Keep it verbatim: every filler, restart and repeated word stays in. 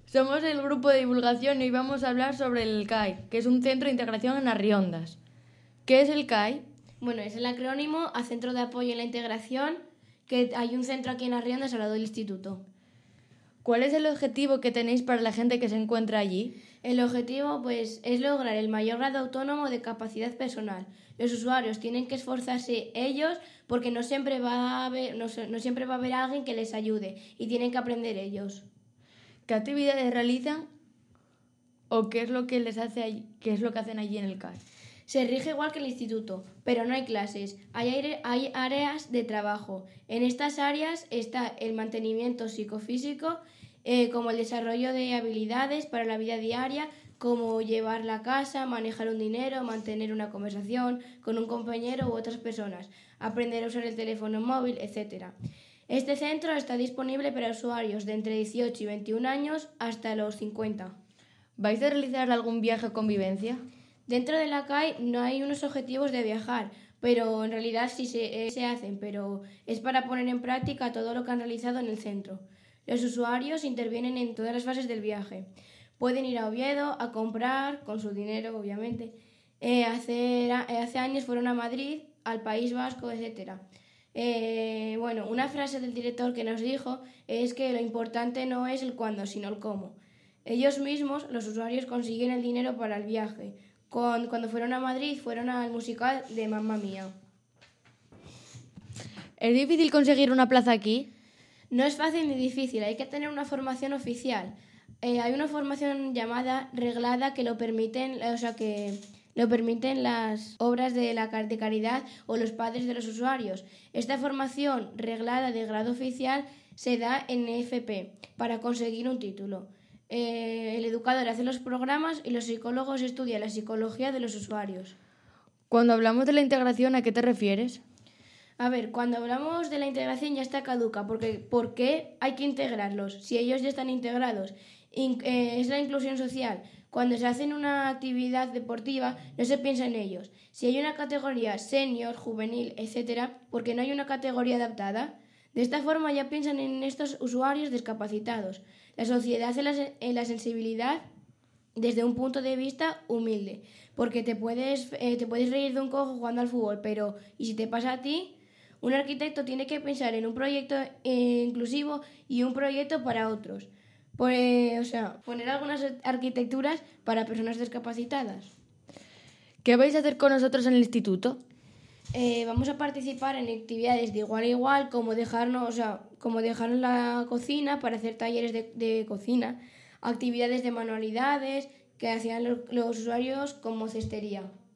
Somos el grupo de divulgación y hoy vamos a hablar sobre el C A I, que es un centro de integración en Arriondas. ¿Qué es el C A I? Bueno, es el acrónimo a Centro de Apoyo en la Integración, que hay un centro aquí en Arriondas al lado del instituto. ¿Cuál es el objetivo que tenéis para la gente que se encuentra allí? El objetivo, pues, es lograr el mayor grado autónomo de capacidad personal. Los usuarios tienen que esforzarse ellos porque no siempre va a haber, no, no siempre va a haber alguien que les ayude y tienen que aprender ellos. ¿Qué actividades realizan o qué es lo que les hace allí, qué es lo que hacen allí en el C A I? Se rige igual que el instituto, pero no hay clases, hay, aire, hay áreas de trabajo. En estas áreas está el mantenimiento psicofísico, eh, como el desarrollo de habilidades para la vida diaria, como llevar la casa, manejar un dinero, mantener una conversación con un compañero u otras personas, aprender a usar el teléfono móvil, etcétera. Este centro está disponible para usuarios de entre dieciocho y veintiún años hasta los cincuenta. ¿Vais a realizar algún viaje o convivencia? Dentro de la C A I no hay unos objetivos de viajar, pero en realidad sí se, eh, se hacen, pero es para poner en práctica todo lo que han realizado en el centro. Los usuarios intervienen en todas las fases del viaje. Pueden ir a Oviedo a comprar, con su dinero obviamente. Eh, hace, hace años fueron a Madrid, al País Vasco, etcétera. Eh, bueno, una frase del director que nos dijo es que lo importante no es el cuándo, sino el cómo. Ellos mismos, los usuarios, consiguen el dinero para el viaje. Cuando fueron a Madrid, fueron al musical de Mamma Mía. ¿Es difícil conseguir una plaza aquí? No es fácil ni difícil, hay que tener una formación oficial. Eh, hay una formación llamada reglada que lo permiten, o sea que lo permiten las obras de la de caridad o los padres de los usuarios. Esta formación reglada de grado oficial se da en F P para conseguir un título. Eh, el educador hace los programas y los psicólogos estudian la psicología de los usuarios. Cuando hablamos de la integración, ¿a qué te refieres? A ver, cuando hablamos de la integración ya está caduca, porque ¿por qué hay que integrarlos si ellos ya están integrados? In, eh, es la inclusión social. Cuando se hace una actividad deportiva no se piensa en ellos. Si hay una categoría senior, juvenil, etcétera, ¿por qué no hay una categoría adaptada? De esta forma ya piensan en estos usuarios discapacitados. La sociedad hace la, en la sensibilidad desde un punto de vista humilde, porque te puedes, eh, te puedes reír de un cojo jugando al fútbol, pero ¿y si te pasa a ti? Un arquitecto tiene que pensar en un proyecto eh, inclusivo y un proyecto para otros. Por, eh, o sea, poner algunas arquitecturas para personas discapacitadas. ¿Qué vais a hacer con nosotros en el instituto? Eh, vamos a participar en actividades de igual a igual, como dejarnos, o sea, como dejarnos la cocina para hacer talleres de, de cocina, actividades de manualidades que hacían los, los usuarios como cestería.